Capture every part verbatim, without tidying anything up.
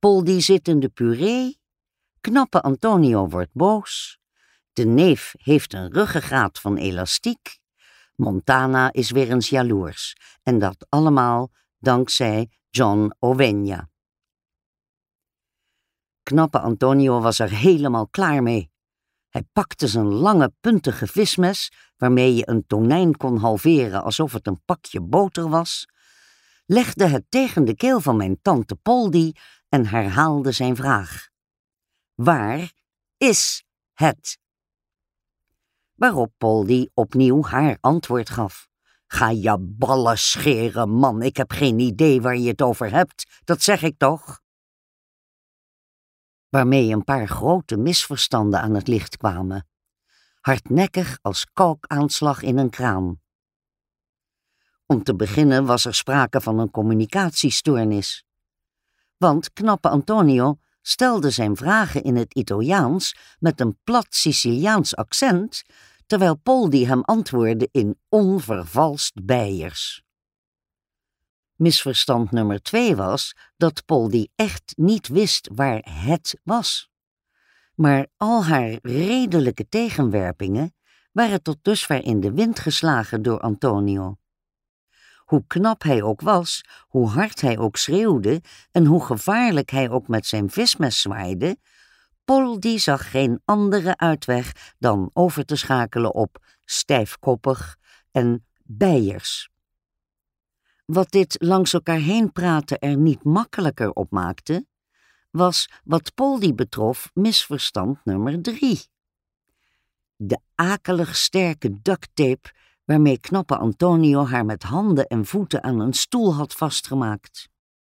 Poldi zit in de puree, knappe Antonio wordt boos, de neef heeft een ruggengraat van elastiek, Montana is weer eens jaloers, en dat allemaal dankzij John Oveña. Knappe Antonio was er helemaal klaar mee. Hij pakte zijn lange, puntige vismes, waarmee je een tonijn kon halveren alsof het een pakje boter was, legde het tegen de keel van mijn tante Poldi en herhaalde zijn vraag. Waar is het? Waarop Poldi opnieuw haar antwoord gaf. Ga je ballen scheren, man, ik heb geen idee waar je het over hebt, dat zeg ik toch? Waarmee een paar grote misverstanden aan het licht kwamen. Hardnekkig als kalkaanslag in een kraan. Om te beginnen was er sprake van een communicatiestoornis. Want knappe Antonio stelde zijn vragen in het Italiaans met een plat Siciliaans accent, terwijl Poldi hem antwoordde in onvervalst Beiers. Misverstand nummer twee was dat Poldi echt niet wist waar het was. Maar al haar redelijke tegenwerpingen waren tot dusver in de wind geslagen door Antonio. Hoe knap hij ook was, hoe hard hij ook schreeuwde en hoe gevaarlijk hij ook met zijn vismes zwaaide, Poldi zag geen andere uitweg dan over te schakelen op stijfkoppig en Beiers. Wat dit langs elkaar heen praten er niet makkelijker op maakte, was wat Poldi betrof misverstand nummer drie. De akelig sterke ducttape waarmee knappe Antonio haar met handen en voeten aan een stoel had vastgemaakt.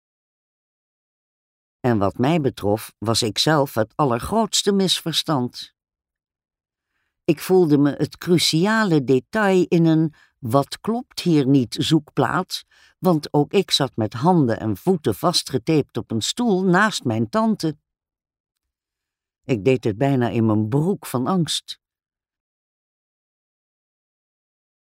En wat mij betrof was ik zelf het allergrootste misverstand. Ik voelde me het cruciale detail in een wat klopt hier niet zoekplaat, want ook ik zat met handen en voeten vastgetaped op een stoel naast mijn tante. Ik deed het bijna in mijn broek van angst.